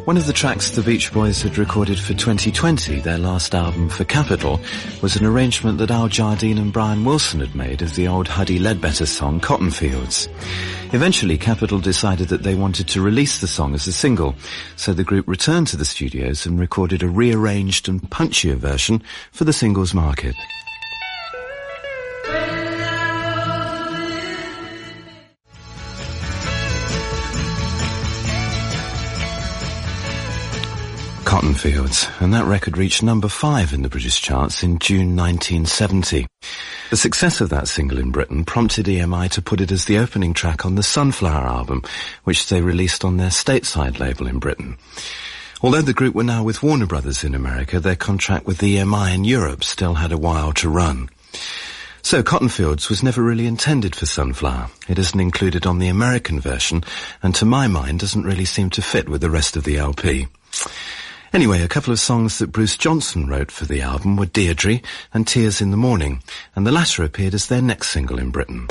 One of the tracks the Beach Boys had recorded for 2020, their last album for Capitol, was an arrangement that Al Jardine and Brian Wilson had made of the old Huddie Ledbetter song Cotton Fields. Eventually, Capitol decided that they wanted to release the song as a single, so the group returned to the studios and recorded a rearranged and punchier version for the singles market. Cotton Fields, and that record reached number 5 in the British charts in June 1970. The success of that single in Britain prompted EMI to put it as the opening track on the Sunflower album, which they released on their stateside label in Britain. Although the group were now with Warner Brothers in America, their contract with EMI in Europe still had a while to run. So Cotton Fields was never really intended for Sunflower. It isn't included on the American version, and to my mind doesn't really seem to fit with the rest of the LP. Anyway, a couple of songs that Bruce Johnson wrote for the album were Deirdre and Tears in the Morning, and the latter appeared as their next single in Britain.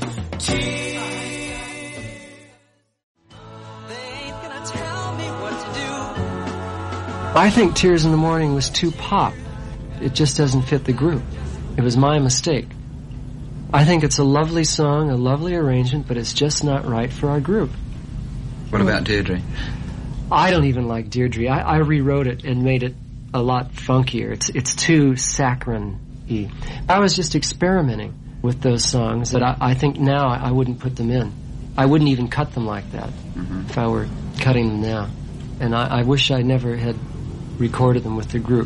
I think Tears in the Morning was too pop. It just doesn't fit the group. It was my mistake. I think it's a lovely song, a lovely arrangement, but it's just not right for our group. What about Deirdre? I don't even like Deirdre. I rewrote it and made it a lot funkier. It's too saccharine-y. I was just experimenting with those songs that I think now I wouldn't put them in. I wouldn't even cut them like that if I were cutting them now. And I wish I never had recorded them with the group.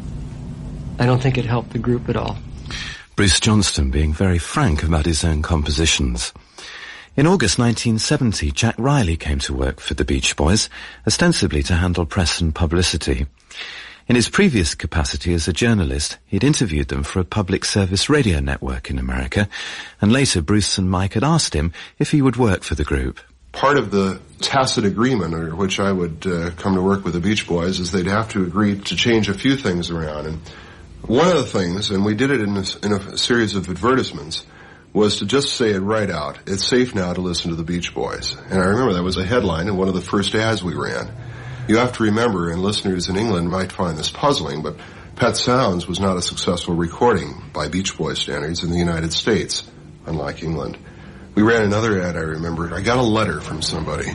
I don't think it helped the group at all. Bruce Johnston being very frank about his own compositions. In August 1970, Jack Riley came to work for the Beach Boys, ostensibly to handle press and publicity. In his previous capacity as a journalist, he'd interviewed them for a public service radio network in America, and later Bruce and Mike had asked him if he would work for the group. Part of the tacit agreement under which I would come to work with the Beach Boys is they'd have to agree to change a few things around. And one of the things, and we did it in a series of advertisements, was to just say it right out. It's safe now to listen to the Beach Boys. And I remember that was a headline in one of the first ads we ran. You have to remember, and listeners in England might find this puzzling, but Pet Sounds was not a successful recording by Beach Boys standards in the United States, unlike England. We ran another ad, I remember. I got a letter from somebody.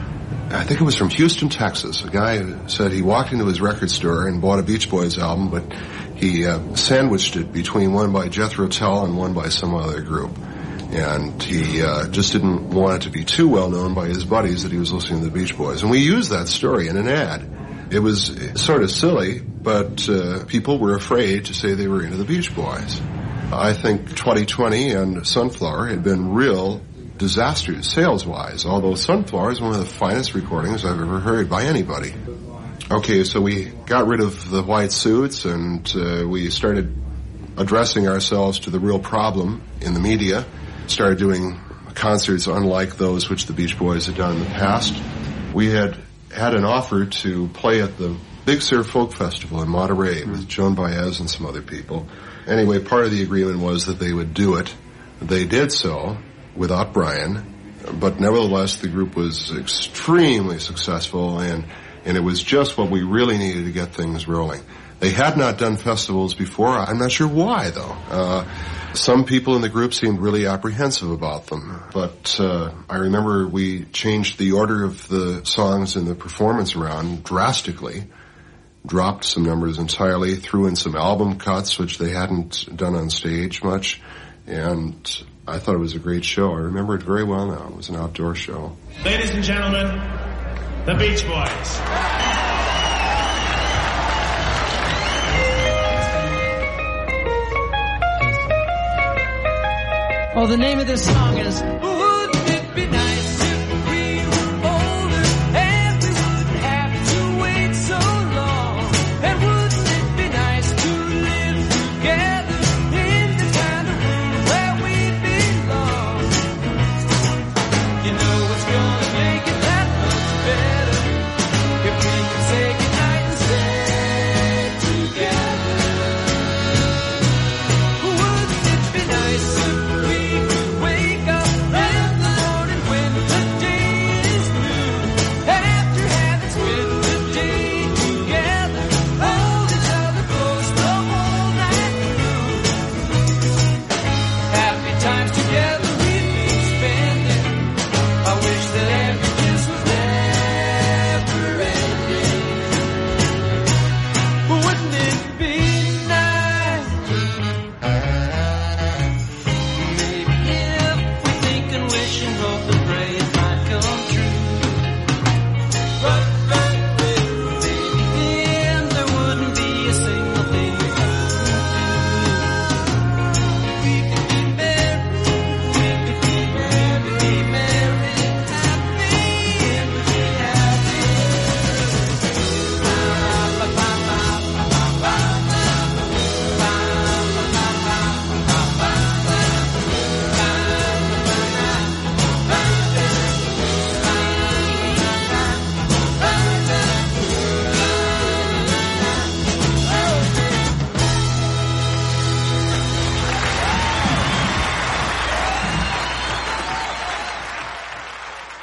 I think it was from Houston, Texas. A guy said he walked into his record store and bought a Beach Boys album, but he sandwiched it between one by Jethro Tull and one by some other group. And he just didn't want it to be too well known by his buddies that he was listening to the Beach Boys. And we used that story in an ad. It was sort of silly, but people were afraid to say they were into the Beach Boys. I think 2020 and Sunflower had been real disasters sales-wise, although Sunflower is one of the finest recordings I've ever heard by anybody. Okay, so we got rid of the white suits and we started addressing ourselves to the real problem in the media, started doing concerts unlike those which the Beach Boys had done in the past. We had an offer to play at the Big Sur Folk Festival in Monterey with Joan Baez and some other people. Anyway, part of the agreement was that they would do it. They did so without Brian, but nevertheless the group was extremely successful and it was just what we really needed to get things rolling. They had not done festivals before. I'm not sure why, though. Some people in the group seemed really apprehensive about them, but I remember we changed the order of the songs in the performance round drastically, dropped some numbers entirely, threw in some album cuts, which they hadn't done on stage much, and I thought it was a great show. I remember it very well now. It was an outdoor show. Ladies and gentlemen, the Beach Boys. Oh, the name of this song is Wouldn't It Be Nice If We Were Older and we wouldn't have to wait so long? And wouldn't it be nice to live together in the kind of room where we belong? You know what's gonna make it that much better if we can say goodnight and stay together. Wouldn't it be nice if we wake up in the morning when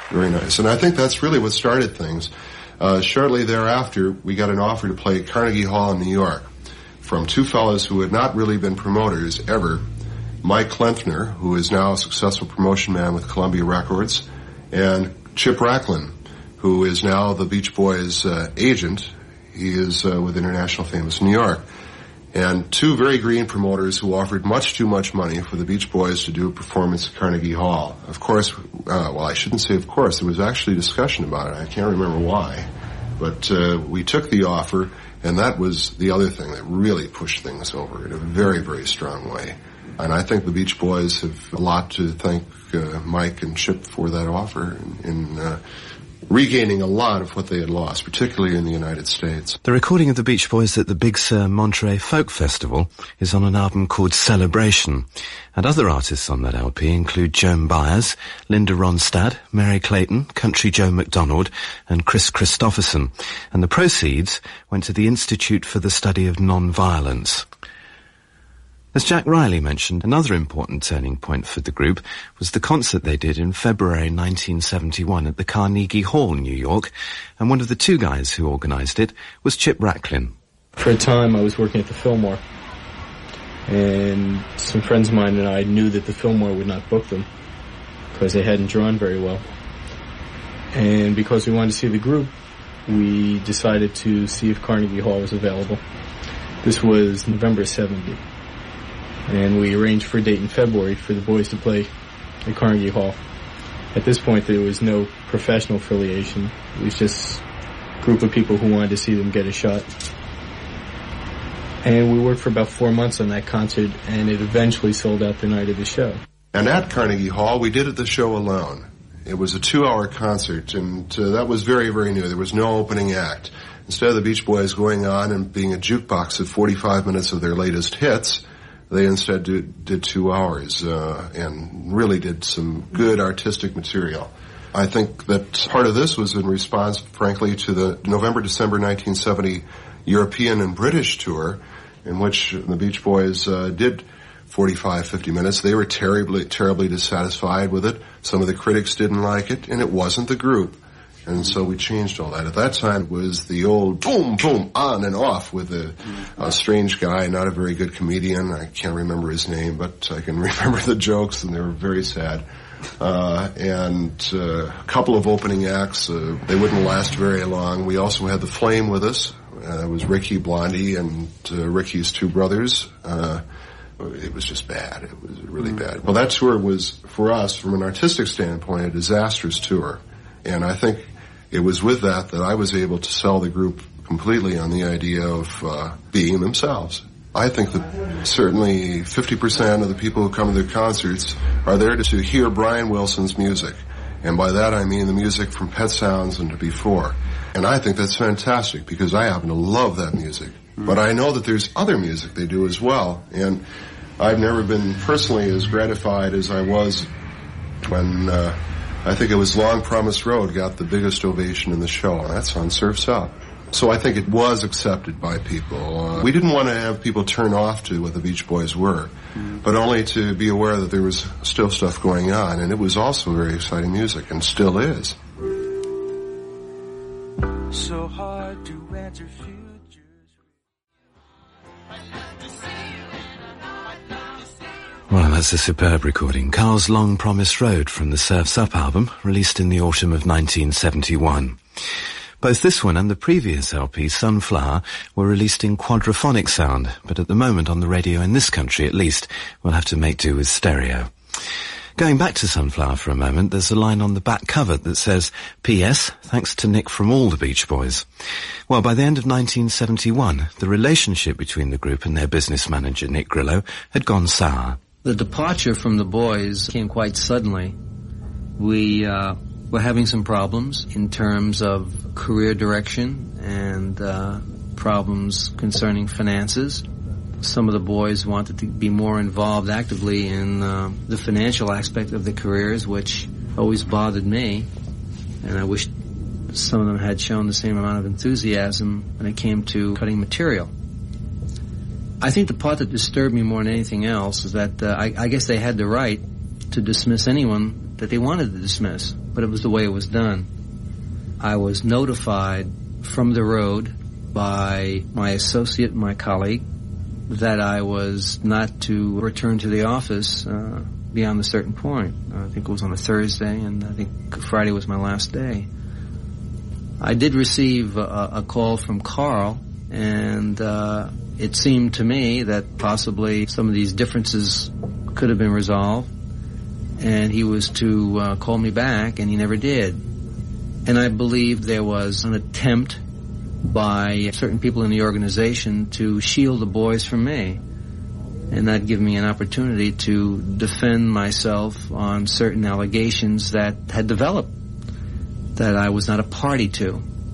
Very nice. And I think that's really what started things. Shortly thereafter, we got an offer to play at Carnegie Hall in New York from two fellows who had not really been promoters ever, Mike Klempner, who is now a successful promotion man with Columbia Records, and Chip Racklin, who is now the Beach Boys agent. He is with International Famous New York. And two very green promoters who offered much too much money for the Beach Boys to do a performance at Carnegie Hall. Of course, well, I shouldn't say of course, there was actually discussion about it. I can't remember why. But we took the offer, and that was the other thing that really pushed things over in a very, very strong way. And I think the Beach Boys have a lot to thank Mike and Chip for that offer in regaining a lot of what they had lost, particularly in the United States. The recording of the Beach Boys at the Big Sur Monterey Folk Festival is on an album called Celebration. And other artists on that LP include Joan Baez, Linda Ronstadt, Mary Clayton, Country Joe McDonald, and Chris Christopherson. And the proceeds went to the Institute for the Study of Non-Violence. As Jack Riley mentioned, another important turning point for the group was the concert they did in February 1971 at the Carnegie Hall, New York, and one of the two guys who organised it was Chip Racklin. For a time I was working at the Fillmore, and some friends of mine and I knew that the Fillmore would not book them because they hadn't drawn very well. And because we wanted to see the group, we decided to see if Carnegie Hall was available. This was November 70. And we arranged for a date in February for the boys to play at Carnegie Hall. At this point, there was no professional affiliation. It was just a group of people who wanted to see them get a shot. And we worked for about 4 months on that concert, and it eventually sold out the night of the show. And at Carnegie Hall, we did the show alone. It was a 2-hour concert, and that was very, very new. There was no opening act. Instead of the Beach Boys going on and being a jukebox at 45 minutes of their latest hits, they instead did 2 hours and really did some good artistic material. I think that part of this was in response, frankly, to the November-December 1970 European and British tour, in which the Beach Boys did 45, 50 minutes. They were terribly dissatisfied with it. Some of the critics didn't like it, and it wasn't the group. And so we changed all that. At that time, it was the old boom, boom, on and off with a strange guy, not a very good comedian. I can't remember his name, but I can remember the jokes, and they were very sad. And a couple of opening acts. They wouldn't last very long. We also had The Flame with us. It was Ricky Blondie and Ricky's two brothers. It was just bad. It was really bad. Well, that tour was, for us, from an artistic standpoint, a disastrous tour. And I think it was with that I was able to sell the group completely on the idea of being themselves. I think that certainly 50% of the people who come to the concerts are there to hear Brian Wilson's music. And by that I mean the music from Pet Sounds and before. And I think that's fantastic because I happen to love that music. But I know that there's other music they do as well. And I've never been personally as gratified as I was when I think it was Long Promised Road got the biggest ovation in the show, and that's on Surf's Up. So I think it was accepted by people. We didn't want to have people turn off to what the Beach Boys were, but only to be aware that there was still stuff going on, and it was also very exciting music, and still is. So hard to answer futures. Well, that's a superb recording. Carl's Long Promised Road from the Surf's Up album, released in the autumn of 1971. Both this one and the previous LP, Sunflower, were released in quadraphonic sound, but at the moment on the radio in this country at least, we'll have to make do with stereo. Going back to Sunflower for a moment, there's a line on the back cover that says, P.S. Thanks to Nick from all the Beach Boys. Well, by the end of 1971, the relationship between the group and their business manager, Nick Grillo, had gone sour. The departure from the boys came quite suddenly. We were having some problems in terms of career direction and problems concerning finances. Some of the boys wanted to be more involved actively in the financial aspect of their careers, which always bothered me. And I wish some of them had shown the same amount of enthusiasm when it came to cutting material. I think the part that disturbed me more than anything else is that I guess they had the right to dismiss anyone that they wanted to dismiss, but it was the way it was done. I was notified from the road by my associate, my colleague, that I was not to return to the office beyond a certain point. I think it was on a Thursday, and I think Friday was my last day. I did receive a call from Carl, and it seemed to me that possibly some of these differences could have been resolved, and he was to call me back, and he never did. And I believe there was an attempt by certain people in the organization to shield the boys from me and not give me an opportunity to defend myself on certain allegations that had developed that I was not a party to,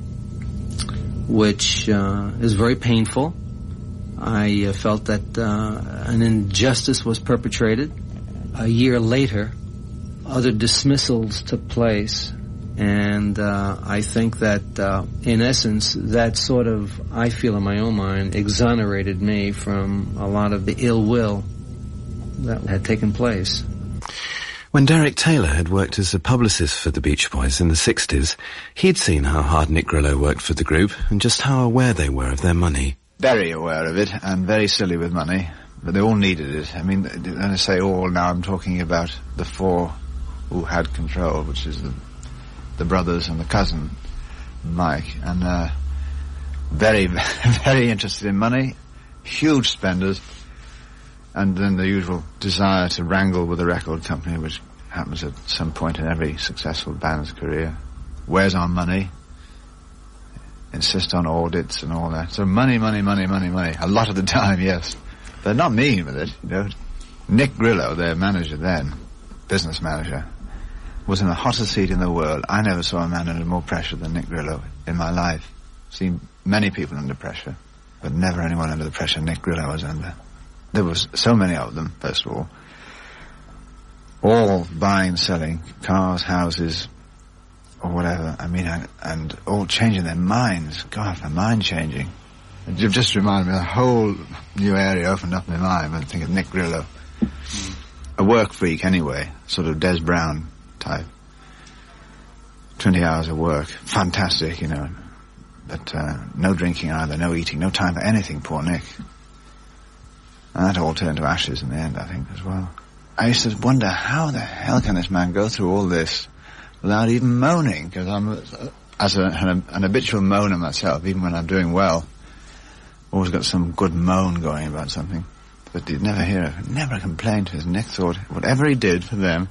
which is very painful. I felt that an injustice was perpetrated. A year later, other dismissals took place, and I think that, in essence, that sort of, I feel in my own mind, exonerated me from a lot of the ill will that had taken place. When Derek Taylor had worked as a publicist for the Beach Boys in the 60s, he'd seen how hard Nick Grillo worked for the group and just how aware they were of their money. Very aware of it and very silly with money, but they all needed it. I mean, when I say all, now I'm talking about the four who had control, which is the brothers and the cousin, Mike, and very, very interested in money, huge spenders, and then the usual desire to wrangle with the record company, which happens at some point in every successful band's career. Where's our money? Insist on audits and all that. So money. A lot of the time, yes. They're not mean with it, you know. Nick Grillo, their manager then, business manager, was in the hottest seat in the world. I never saw a man under more pressure than Nick Grillo in my life. Seen many people under pressure, but never anyone under the pressure Nick Grillo was under. There was so many of them, first of all buying and selling cars, houses, or whatever. I mean, and all changing their minds. God, their mind changing. It just reminded me of a whole new area opened up in my mind when I think of Nick Grillo. A work freak anyway, sort of Des Brown type. 20 hours of work. Fantastic, you know. But no drinking either, no eating, no time for anything, poor Nick. And that all turned to ashes in the end, I think, as well. I used to wonder, how the hell can this man go through all this without even moaning? Because I'm, as an habitual moaner myself, even when I'm doing well, always got some good moan going about something. But you'd never hear it, never complained to his Nick thought whatever he did for them,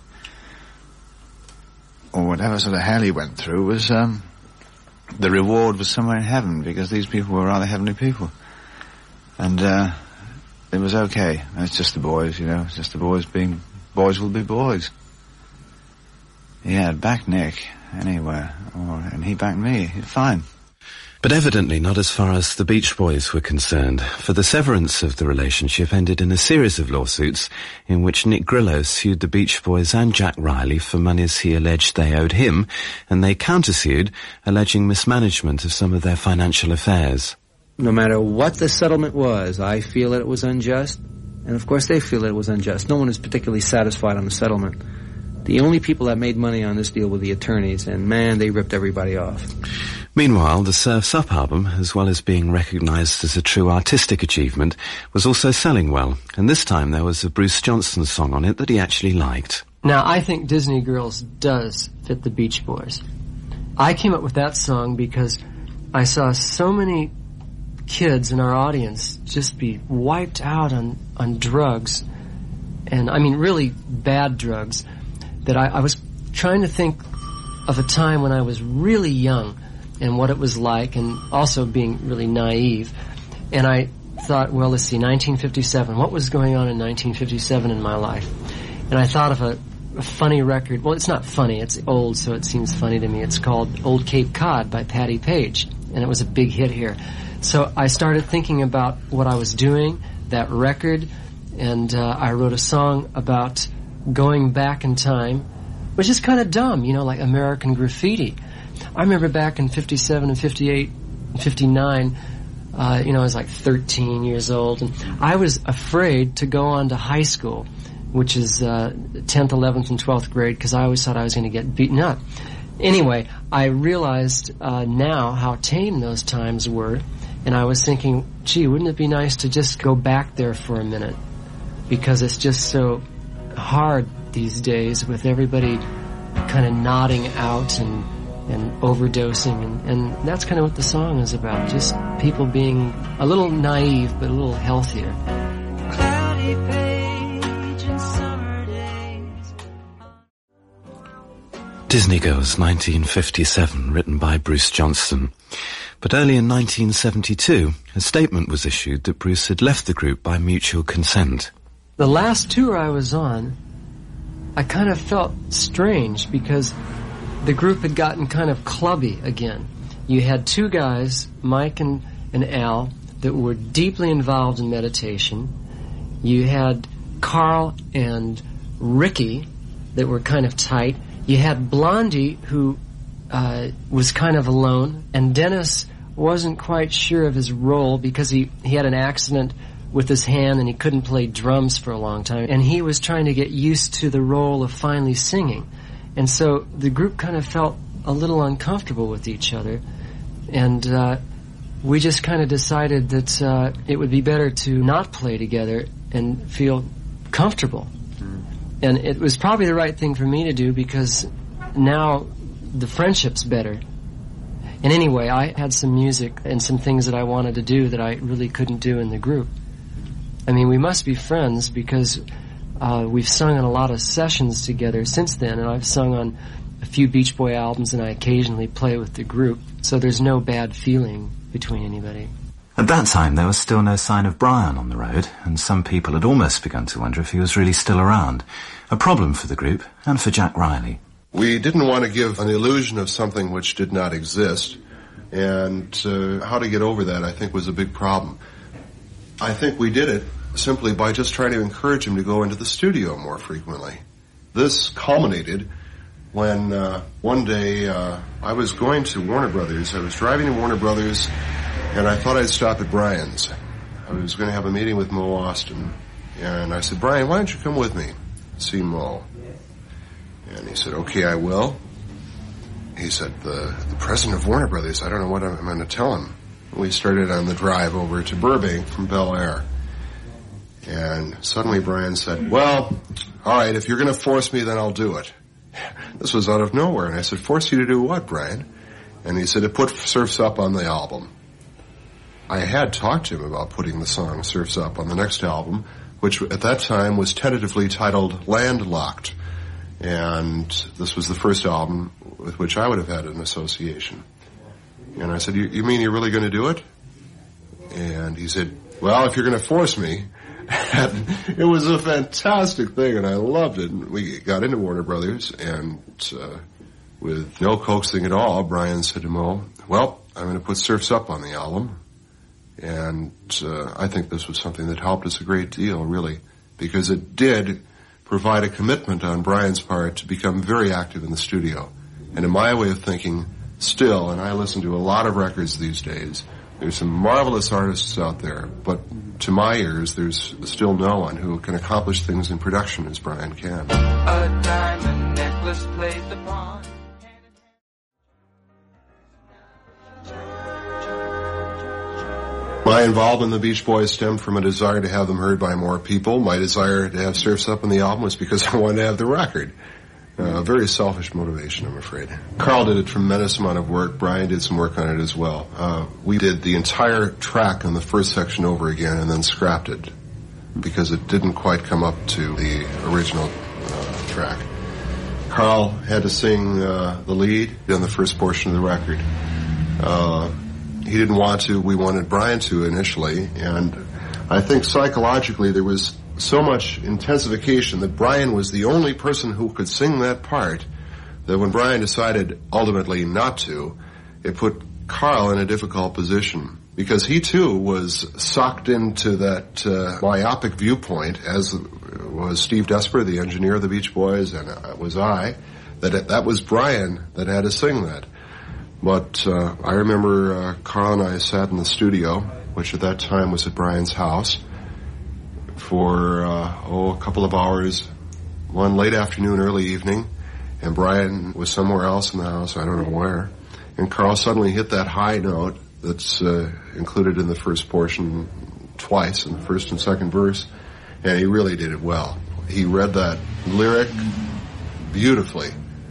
or whatever sort of hell he went through, was, the reward was somewhere in heaven, because these people were rather heavenly people. And, it was okay. It's just the boys, you know. It's just the boys being... Boys will be boys. Yeah, back Nick anywhere. And he backed me. Fine. But evidently not as far as the Beach Boys were concerned, for the severance of the relationship ended in a series of lawsuits in which Nick Grillo sued the Beach Boys and Jack Riley for monies he alleged they owed him, and they countersued, alleging mismanagement of some of their financial affairs. No matter what the settlement was, I feel that it was unjust, and of course they feel that it was unjust. No one is particularly satisfied on the settlement. The only people that made money on this deal were the attorneys, and man, they ripped everybody off. Meanwhile, the Surf's Up album, as well as being recognised as a true artistic achievement, was also selling well, and this time there was a Bruce Johnston song on it that he actually liked. Now, I think Disney Girls does fit the Beach Boys. I came up with that song because I saw so many kids in our audience just be wiped out on drugs, and I mean really bad drugs, that I was trying to think of a time when I was really young and what it was like, and also being really naive. And I thought, well, let's see, 1957, what was going on in 1957 in my life? And I thought of a funny record. Well, it's not funny, it's old, so it seems funny to me. It's called Old Cape Cod by Patti Page, and it was a big hit here. So I started thinking about what I was doing, that record, and I wrote a song about going back in time, which is kind of dumb, you know, like American Graffiti. I remember back in 57 and 58 and 59, I was like 13 years old, and I was afraid to go on to high school which is 10th, 11th, and 12th grade, because I always thought I was going to get beaten up. Anyway, I realized now how tame those times were, and I was thinking, gee, wouldn't it be nice to just go back there for a minute? Because it's just so hard these days with everybody kind of nodding out and overdosing, and that's kind of what the song is about, just people being a little naive but a little healthier. Cloudy page and summer days. Disney Girls, 1957, written by Bruce Johnston. But early in 1972, a statement was issued that Bruce had left the group by mutual consent. The last tour I was on, I kind of felt strange because the group had gotten kind of clubby again. You had two guys, Mike and Al, that were deeply involved in meditation. You had Carl and Ricky that were kind of tight. You had Blondie, who was kind of alone, and Dennis wasn't quite sure of his role because he had an accident with his hand and he couldn't play drums for a long time, and he was trying to get used to the role of finally singing. And so the group kind of felt a little uncomfortable with each other, and we just kind of decided that it would be better to not play together and feel comfortable. And it was probably the right thing for me to do because now the friendship's better. And anyway, I had some music and some things that I wanted to do that I really couldn't do in the group. I mean, we must be friends because we've sung on a lot of sessions together since then, and I've sung on a few Beach Boy albums, and I occasionally play with the group, so there's no bad feeling between anybody. At that time, there was still no sign of Brian on the road, and some people had almost begun to wonder if he was really still around. A problem for the group, and for Jack Riley. We didn't want to give an illusion of something which did not exist, and how to get over that, I think, was a big problem. I think we did it simply by just trying to encourage him to go into the studio more frequently. This culminated when one day I was going to Warner Brothers. I was driving to Warner Brothers, and I thought I'd stop at Brian's. I was going to have a meeting with Mo Austin, and I said, Brian, why don't you come with me, see Mo? And he said, okay, I will. He said, the president of Warner Brothers, I don't know what I'm going to tell him. We started on the drive over to Burbank from Bel Air. And suddenly Brian said, well, all right, if you're going to force me, then I'll do it. This was out of nowhere. And I said, force you to do what, Brian? And he said, to put Surf's Up on the album. I had talked to him about putting the song Surf's Up on the next album, which at that time was tentatively titled Landlocked. And this was the first album with which I would have had an association. And I said, you mean you're really going to do it? And he said, well, if you're going to force me. And it was a fantastic thing, and I loved it. And we got into Warner Brothers, and with no coaxing at all, Brian said to Mo, well, I'm going to put Surf's Up on the album. And I think this was something that helped us a great deal, really, because it did provide a commitment on Brian's part to become very active in the studio. And in my way of thinking, still, and I listen to a lot of records these days, there's some marvelous artists out there, but to my ears, there's still no one who can accomplish things in production as Brian can. A diamond necklace played the pawn. My involvement in the Beach Boys stemmed from a desire to have them heard by more people. My desire to have Surf's Up on the album was because I wanted to have the record. A very selfish motivation, I'm afraid. Carl did a tremendous amount of work. Brian did some work on it as well. We did the entire track on the first section over again and then scrapped it because it didn't quite come up to the original track. Carl had to sing the lead on the first portion of the record. He didn't want to. We wanted Brian to initially, and I think psychologically there was so much intensification that Brian was the only person who could sing that part that when Brian decided ultimately not to, it put Carl in a difficult position because he too was sucked into that myopic viewpoint, as was Steve Desper, the engineer of the Beach Boys, and was I, that was Brian that had to sing that. But I remember Carl and I sat in the studio, which at that time was at Brian's house, for, a couple of hours, one late afternoon, early evening, and Brian was somewhere else in the house, I don't know where, and Carl suddenly hit that high note that's included in the first portion twice, in the first and second verse, and he really did it well. He read that lyric beautifully.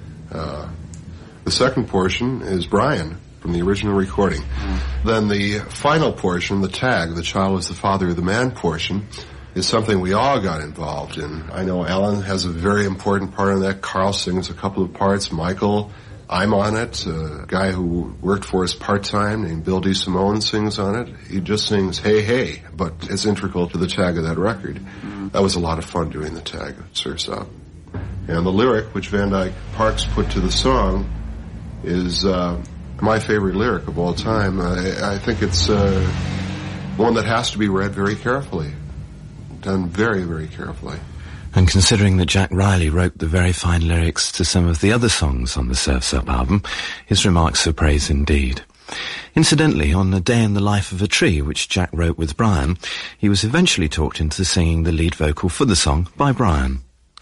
The second portion is Brian from the original recording. Then the final portion, the tag, the child was the father of the man portion, is something we all got involved in. I know Alan has a very important part in that. Carl sings a couple of parts. Michael, I'm on it. A guy who worked for us part-time named Bill DeSimone sings on it. He just sings Hey Hey, but it's integral to the tag of that record. That was a lot of fun doing the tag of Surf's Up. And the lyric, which Van Dyke Parks put to the song, is my favorite lyric of all time. I think it's one that has to be read very carefully, done very, very carefully. And considering that Jack Riley wrote the very fine lyrics to some of the other songs on the Surf's Up album, his remarks are praise indeed. Incidentally, on A Day in the Life of a Tree, which Jack wrote with Brian, he was eventually talked into singing the lead vocal for the song by Brian.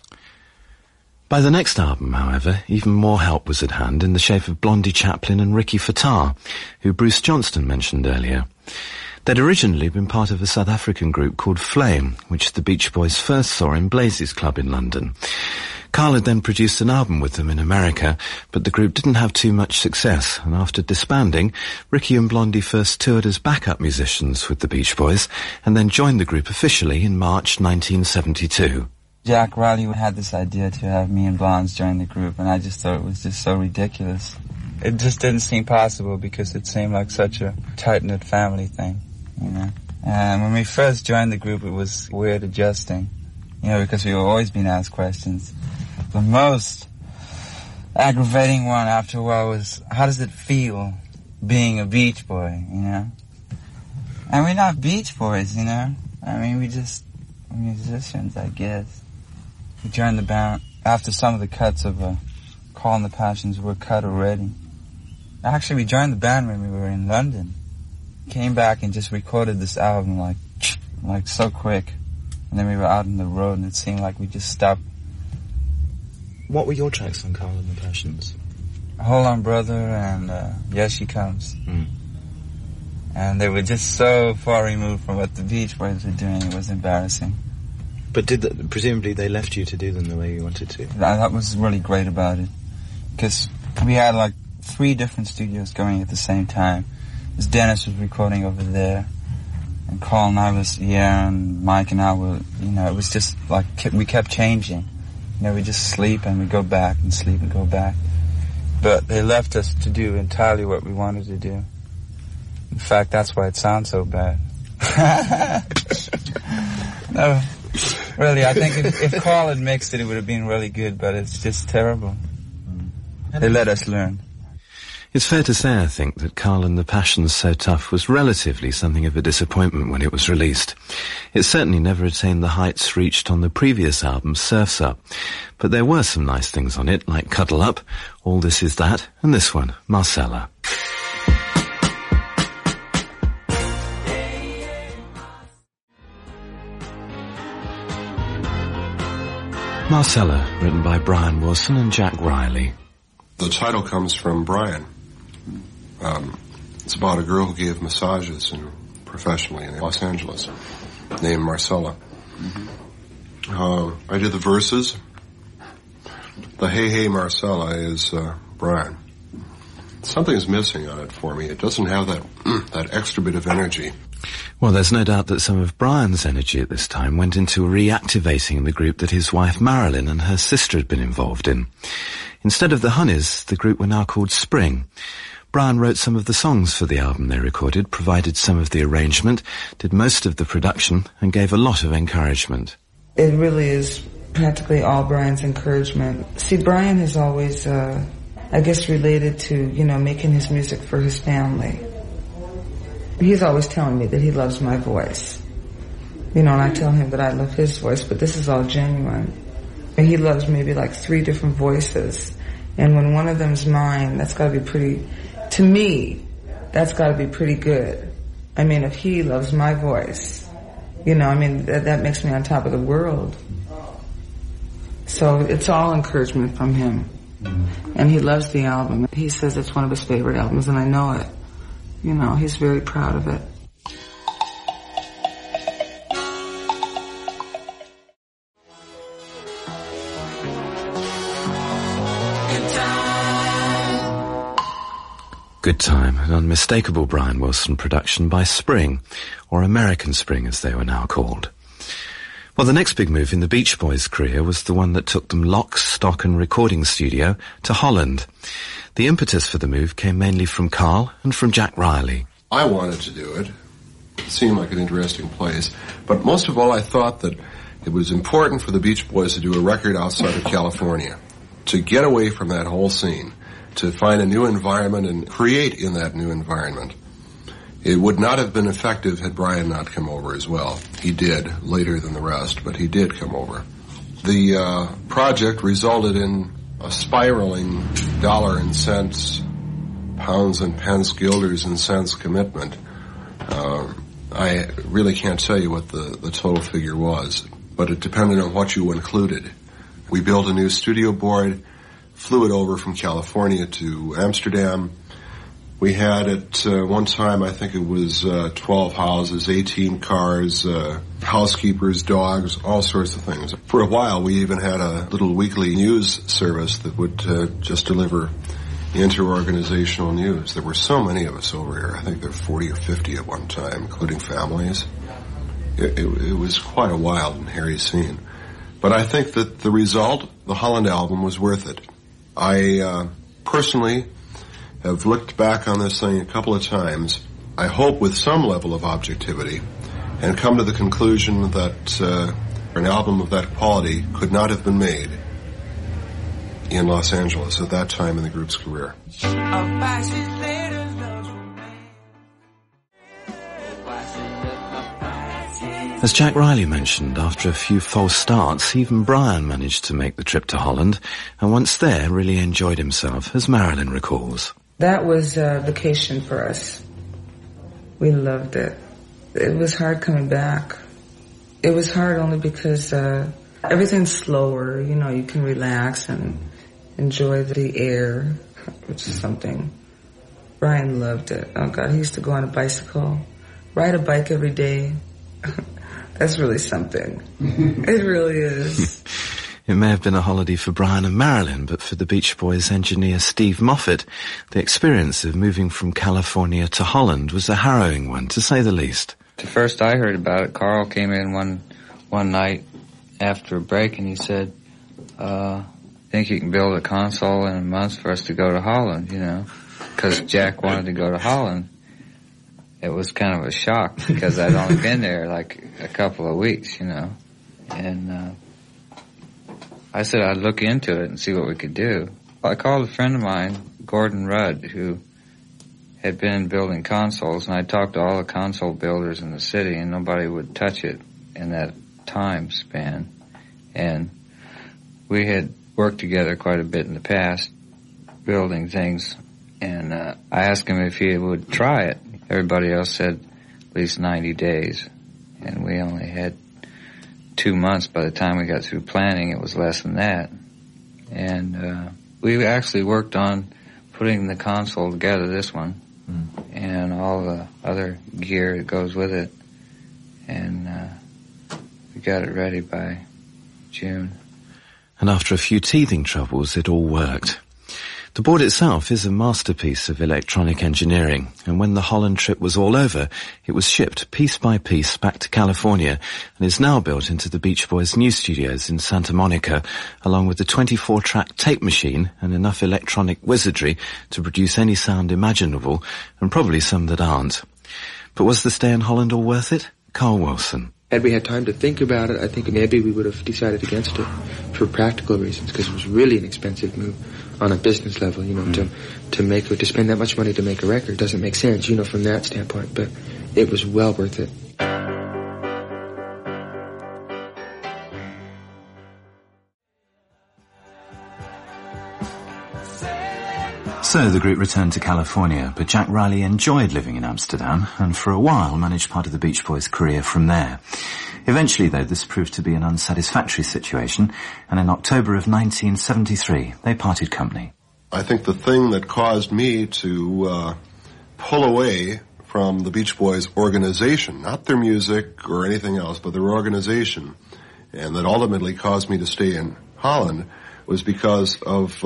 By the next album, however, even more help was at hand in the shape of Blondie Chaplin and Ricky Fattar, who Bruce Johnston mentioned earlier. They'd originally been part of a South African group called Flame, which the Beach Boys first saw in Blazes Club in London. Carl had then produced an album with them in America, but the group didn't have too much success, and after disbanding, Ricky and Blondie first toured as backup musicians with the Beach Boys, and then joined the group officially in March 1972. Jack Riley had this idea to have me and Blondes join the group, and I just thought it was just so ridiculous. It just didn't seem possible because it seemed like such a tight-knit family thing, you know. And when we first joined the group, it was weird adjusting, you know, because we were always being asked questions. The most aggravating one after a while was, how does it feel being a Beach Boy, you know? And we're not Beach Boys, you know? I mean, we're musicians, I guess. We joined the band after some of the cuts of Carl and the Passions were cut already. Actually, we joined the band when we were in London. Came back and just recorded this album like so quick. And then we were out on the road and it seemed like we just stopped. What were your tracks on Carl and the Passions? Hold On Brother and Yes She Comes. And they were just so far removed from what the Beach Boys were doing, it was embarrassing. But presumably they left you to do them the way you wanted to? That was really great about it. Because we had like 3 different studios going at the same time. Because Dennis was recording over there, and Carl and I was here, and Mike and I were, you know, it was just like we kept changing. You know, we just sleep and we go back and sleep and go back. But they left us to do entirely what we wanted to do. In fact, that's why it sounds so bad. No, really, I think if Carl had mixed it, it would have been really good, but it's just terrible. They let us learn. It's fair to say, I think, that Carl and the Passions So Tough was relatively something of a disappointment when it was released. It certainly never attained the heights reached on the previous album, Surf's Up. But there were some nice things on it, like Cuddle Up, All This Is That, and this one, Marcella. Marcella, written by Brian Wilson and Jack Riley. The title comes from Brian. It's about a girl who gave massages professionally in Los Angeles, named Marcella. I did the verses. The Hey Hey Marcella is Brian. Something's missing on it for me. It doesn't have that extra bit of energy. Well, there's no doubt that some of Brian's energy at this time went into reactivating the group that his wife Marilyn and her sister had been involved in. Instead of the Honeys, the group were now called Spring. Brian wrote some of the songs for the album they recorded, provided some of the arrangement, did most of the production, and gave a lot of encouragement. It really is practically all Brian's encouragement. See, Brian has always, I guess, related to, you know, making his music for his family. He's always telling me that he loves my voice. You know, and I tell him that I love his voice, but this is all genuine. And he loves maybe like 3 different voices. And when one of them's mine, that's got to be pretty, to me, that's got to be pretty good. I mean, if he loves my voice, You know, I mean, that makes me on top of the world. So it's all encouragement from him. And he loves the album. He says it's one of his favorite albums, and I know it. You know, he's very proud of it. Good Time, an unmistakable Brian Wilson production by Spring, or American Spring as they were now called. Well, the next big move in the Beach Boys' career was the one that took them lock, stock and recording studio to Holland. The impetus for the move came mainly from Carl and from Jack Riley. I wanted to do it. It seemed like an interesting place. But most of all, I thought that it was important for the Beach Boys to do a record outside of California, to get away from that whole scene, to find a new environment and create in that new environment. It would not have been effective had Brian not come over as well. He did, later than the rest, but he did come over. The project resulted in a spiraling dollar and cents, pounds and pence, guilders and cents commitment. I really can't tell you what the total figure was, but it depended on what you included. We built a new studio board, flew it over from California to Amsterdam. We had at one time, I think it was 12 houses, 18 cars, housekeepers, dogs, all sorts of things. For a while, we even had a little weekly news service that would just deliver inter-organizational news. There were so many of us over here. I think there were 40 or 50 at one time, including families. It was quite a wild and hairy scene. But I think that the result, the Holland album, was worth it. I personally have looked back on this thing a couple of times, I hope with some level of objectivity, and come to the conclusion that an album of that quality could not have been made in Los Angeles at that time in the group's career. As Jack Riley mentioned, after a few false starts, even Brian managed to make the trip to Holland, and once there really enjoyed himself, as Marilyn recalls. That was a vacation for us. We loved it. It was hard coming back. It was hard only because everything's slower. You know, you can relax and enjoy the air, which is something. Brian loved it. Oh, God, he used to go on a bicycle, ride a bike every day. That's really something. It really is. It may have been a holiday for Brian and Marilyn, but for the Beach Boys engineer Steve Moffat, the experience of moving from California to Holland was a harrowing one, to say the least. The first I heard about it, Carl came in one night after a break and he said, I think you can build a console in a month for us to go to Holland, you know, because Jack wanted to go to Holland. It was kind of a shock because I'd only been there like a couple of weeks, you know, and I said I'd look into it and see what we could do. I called a friend of mine, Gordon Rudd, who had been building consoles, and I talked to all the console builders in the city, and nobody would touch it in that time span. And we had worked together quite a bit in the past, building things, and I asked him if he would try it. Everybody else said at least 90 days, and we only had 2 months. By the time we got through planning, it was less than that. And we actually worked on putting the console together, this one, and all the other gear that goes with it. And we got it ready by June. And after a few teething troubles, it all worked. The board itself is a masterpiece of electronic engineering, and when the Holland trip was all over, it was shipped piece by piece back to California and is now built into the Beach Boys' new studios in Santa Monica, along with the 24-track tape machine and enough electronic wizardry to produce any sound imaginable, and probably some that aren't. But was the stay in Holland all worth it? Carl Wilson. Had we had time to think about it, I think maybe we would have decided against it for practical reasons, because it was really an expensive move on a business level, you know, to spend that much money to make a record doesn't make sense, you know, from that standpoint, but it was well worth it. So the group returned to California, but Jack Riley enjoyed living in Amsterdam and for a while managed part of the Beach Boys' career from there. Eventually, though, this proved to be an unsatisfactory situation, and in October of 1973, they parted company. I think the thing that caused me to pull away from the Beach Boys organization, not their music or anything else, but their organization, and that ultimately caused me to stay in Holland, was because of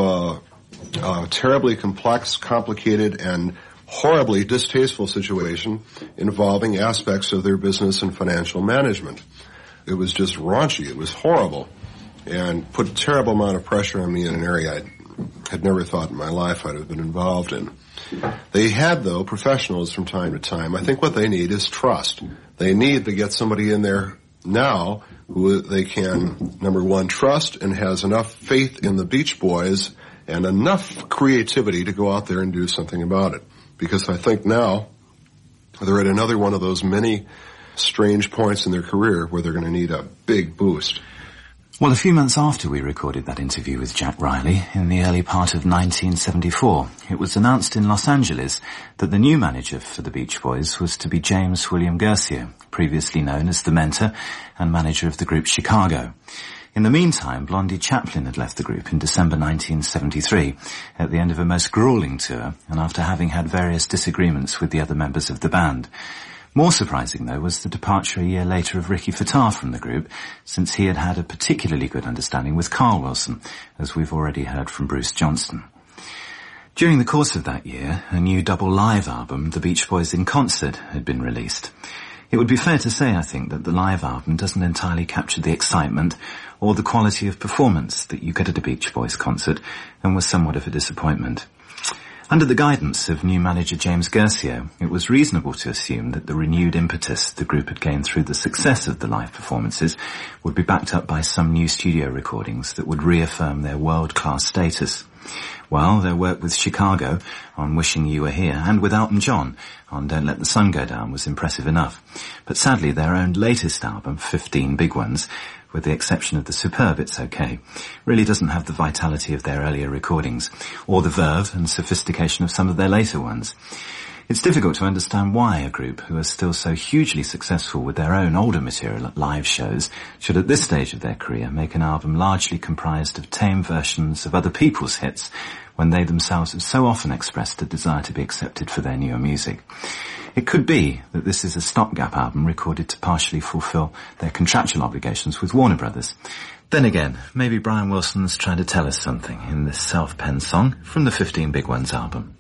a terribly complex, complicated, and horribly distasteful situation involving aspects of their business and financial management. It was just raunchy. It was horrible and put a terrible amount of pressure on me in an area I had never thought in my life I'd have been involved in. They had, though, professionals from time to time. I think what they need is trust. They need to get somebody in there now who they can, number one, trust and has enough faith in the Beach Boys and enough creativity to go out there and do something about it. Because I think now they're at another one of those many strange points in their career where they're going to need a big boost. Well, a few months after we recorded that interview with Jack Riley, in the early part of 1974, it was announced in Los Angeles that the new manager for the Beach Boys was to be James William Guercio, previously known as the mentor and manager of the group Chicago. In the meantime, Blondie Chaplin had left the group in December 1973 at the end of a most grueling tour and after having had various disagreements with the other members of the band. More surprising, though, was the departure a year later of Ricky Fataar from the group, since he had had a particularly good understanding with Carl Wilson, as we've already heard from Bruce Johnston. During the course of that year, a new double live album, The Beach Boys in Concert, had been released. It would be fair to say, I think, that the live album doesn't entirely capture the excitement or the quality of performance that you get at a Beach Boys concert, and was somewhat of a disappointment. Under the guidance of new manager James Guercio, it was reasonable to assume that the renewed impetus the group had gained through the success of the live performances would be backed up by some new studio recordings that would reaffirm their world-class status. Well, their work with Chicago on Wishing You Were Here and with Elton John on Don't Let the Sun Go Down was impressive enough. But sadly, their own latest album, 15 Big Ones, with the exception of the superb It's Okay, really doesn't have the vitality of their earlier recordings, or the verve and sophistication of some of their later ones. It's difficult to understand why a group who are still so hugely successful with their own older material at live shows should at this stage of their career make an album largely comprised of tame versions of other people's hits when they themselves have so often expressed a desire to be accepted for their newer music. It could be that this is a stopgap album recorded to partially fulfill their contractual obligations with Warner Brothers. Then again, maybe Brian Wilson's trying to tell us something in this self-penned song from the 15 Big Ones album.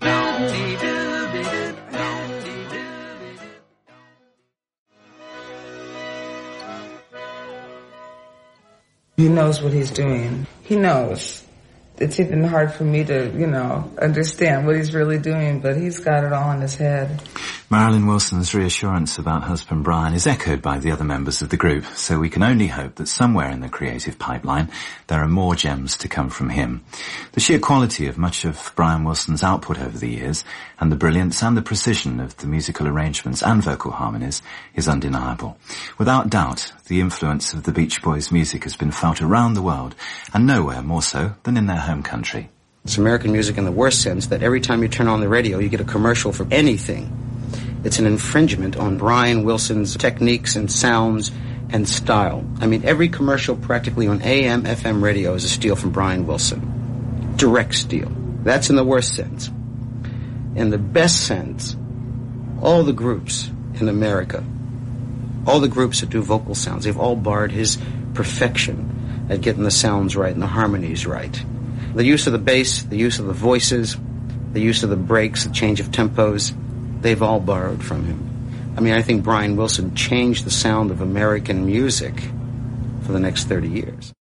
He knows what he's doing. He knows. It's even hard for me to, understand what he's really doing, but he's got it all in his head. Marilyn Wilson's reassurance about husband Brian is echoed by the other members of the group, so we can only hope that somewhere in the creative pipeline there are more gems to come from him. The sheer quality of much of Brian Wilson's output over the years, and the brilliance and the precision of the musical arrangements and vocal harmonies is undeniable. Without doubt, the influence of the Beach Boys' music has been felt around the world, and nowhere more so than in their home country. It's American music in the worst sense that every time you turn on the radio you get a commercial for anything. It's an infringement on Brian Wilson's techniques and sounds and style. I mean, every commercial practically on AM, FM radio is a steal from Brian Wilson. Direct steal. That's in the worst sense. In the best sense, all the groups in America, all the groups that do vocal sounds, they've all borrowed his perfection at getting the sounds right and the harmonies right. The use of the bass, the use of the voices, the use of the breaks, the change of tempos, they've all borrowed from him. I mean, I think Brian Wilson changed the sound of American music for the next 30 years.